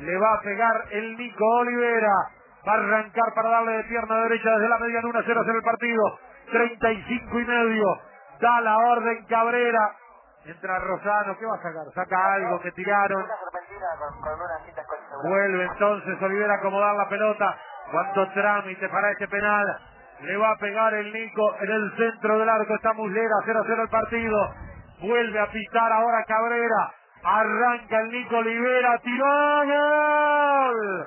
Le va a pegar el Nico Olivera. Va a arrancar para darle de pierna derecha desde la media luna. 0-0 el partido. 35,5. Da la orden Cabrera. Entra Rosano. ¿Qué va a sacar? Saca algo que tiraron. Vuelve entonces Olivera a acomodar la pelota. Cuánto trámite para este penal. Le va a pegar el Nico en el centro del arco. Está Muslera. 0-0 el partido. Vuelve a pitar ahora Cabrera. Arranca el Nico Olivera. Tiró. ¡Gol!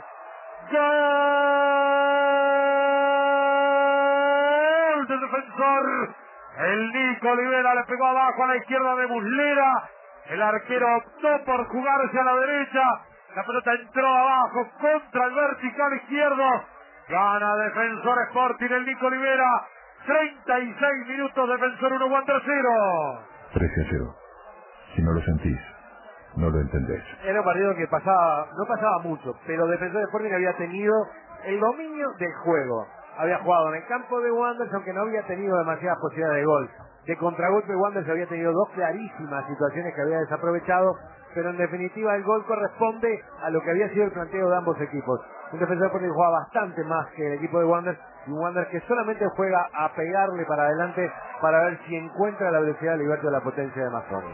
¡Gol del Defensor! El Nico Olivera le pegó abajo a la izquierda de Muslera. El arquero optó por jugarse a la derecha. La pelota entró abajo contra el vertical izquierdo. Gana Defensor Sporting el Nico Olivera. 36 minutos, Defensor 1, Wander 0. 13-0. Si no lo sentís, no lo entendés. Era un partido que no pasaba mucho, pero Defensor Sporting había tenido el dominio del juego. Había jugado en el campo de Wanderers, aunque no había tenido demasiadas posibilidades de gol. De contragolpe Wanderers había tenido dos clarísimas situaciones que había desaprovechado, pero en definitiva el gol corresponde a lo que había sido el planteo de ambos equipos. Un Defensor Sporting juega bastante más que el equipo de Wanderers, y un Wanderers que solamente juega a pegarle para adelante para ver si encuentra la velocidad, la libertad o la potencia de Mazzoni.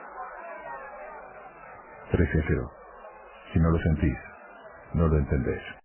13-0. Si no lo sentís, no lo entendés.